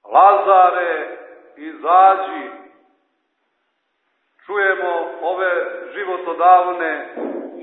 Lazare, izađi. Čujemo ove životodavne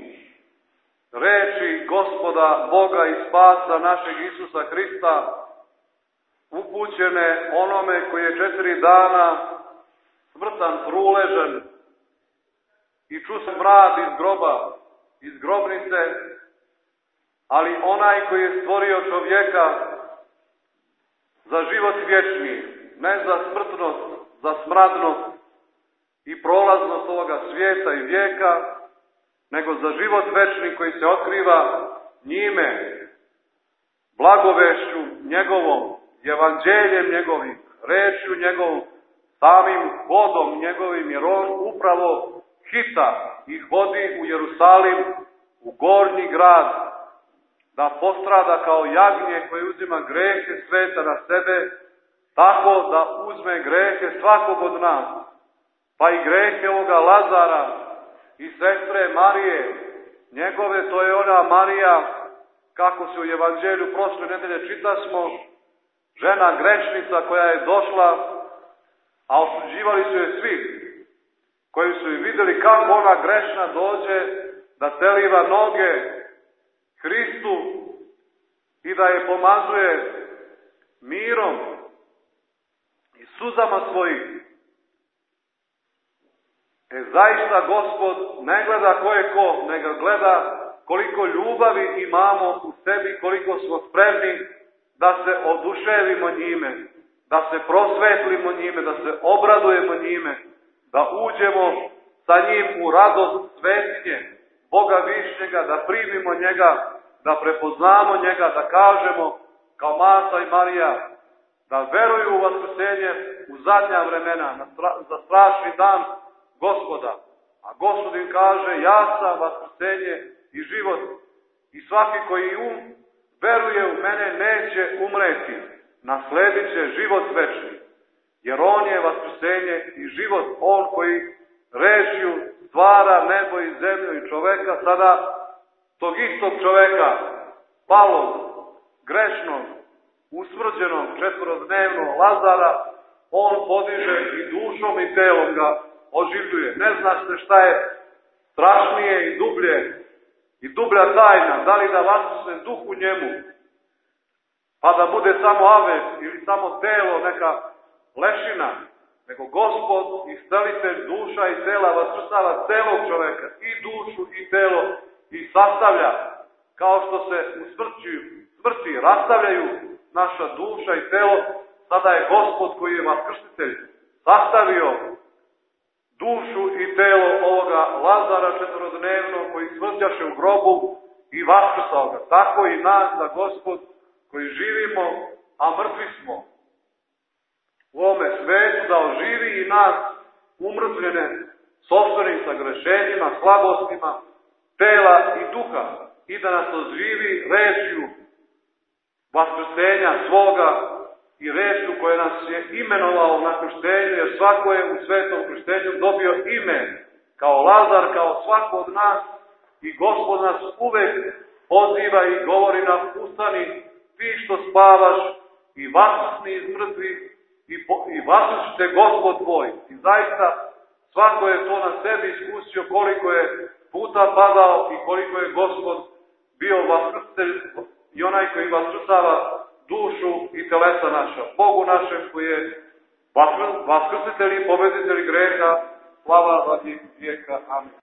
reči Gospoda, Boga i Spasa našeg Isusa Hrista, upućene onome koji je 4 dana smrtan truležan i ču se mrad iz groba, iz grobnice, ali onaj koji je stvorio čovjeka za život vječni, ne za smrtnost, za smradnost i prolaznost ovoga svijeta i vijeka, nego za život večni koji se otkriva njime, blagovešću njegovom, evanđeljem njegovim, rečju njegovom, samim hodom njegovim, jer on upravo hita ih vodi u Jerusalim, u gornji grad, da postrada kao jagnje koje uzima grehe sveta na sebe, tako da uzme grehe svakog od nas, pa i grehe ovoga Lazara i sestre Marije, njegove, to je ona Marija, kako se u evanđelju prošle nedelje čitasmo, žena grešnica koja je došla, a osuđivali su je svi, koji su je vidjeli kako ona grešna dođe da teliva noge Hristu i da je pomazuje mirom i suzama svojih. Zaista Gospod ne gleda ko je ko, nego gleda koliko ljubavi imamo u sebi, koliko smo spremni da se oduševimo njime, da se prosvetlimo njime, da se obradujemo njime, da uđemo sa njim u radost svetinje Boga višnjega, da primimo njega, da prepoznamo njega, da kažemo kao Marta i Marija, da veruju u vaskrsenje u zadnja vremena, za strašni dan Gospoda. A Gospod im kaže, ja sam vaskrsenje i život, i svaki koji veruje u mene neće umreti, nasledit će život večni. Jer on je vaskrsenje i život, on koji rečju stvara nebo i zemlju i čoveka, sada tog istog čoveka, palog, grešnog, usmrđenog, 4-dnevnog Lazara, on podiže i dušom i telom ga oživljuje. Ne zna se šta je strašnije i dublja tajna, da li da vaskrsne duh u njemu, pa da bude samo avet ili samo telo, neka lešina, nego Gospod, iscelitelj duša i tela, vaskrsava celog čoveka, i dušu i telo, i sastavlja, kao što se u smrti rastavljaju naša duša i telo, sada je Gospod koji je vaskrsitelj sastavio dušu i telo ovoga Lazara 4-dnevnog koji smrtjaše u grobu i vaskrsao ga. Tako i nas da Gospod koji živimo, a mrtvi smo u ovome svetu, da oživi i nas umrtvljene sopstvenim sagrešenjima, slabostima tela i duha, i da nas oživi rečju vaskrsenja svoga i rečju koje nas je imenovao na krštenju, jer svako je u svetom krštenju dobio ime, kao Lazar, kao svako od nas, i Gospod nas uvek poziva i govori nam, ustani, ti što spavaš, i vaskrsni iz mrtvih, i vaskršće Gospod tvoj. I zaista svako je to na sebi iskusio, koliko je puta padao i koliko je Gospod bio vaskrstitelj i onaj koji vaskrsava dušu i telesa naša. Bogu našem koji je vaskrstitelj i pobeditelj greha, slava vijeka. Amin.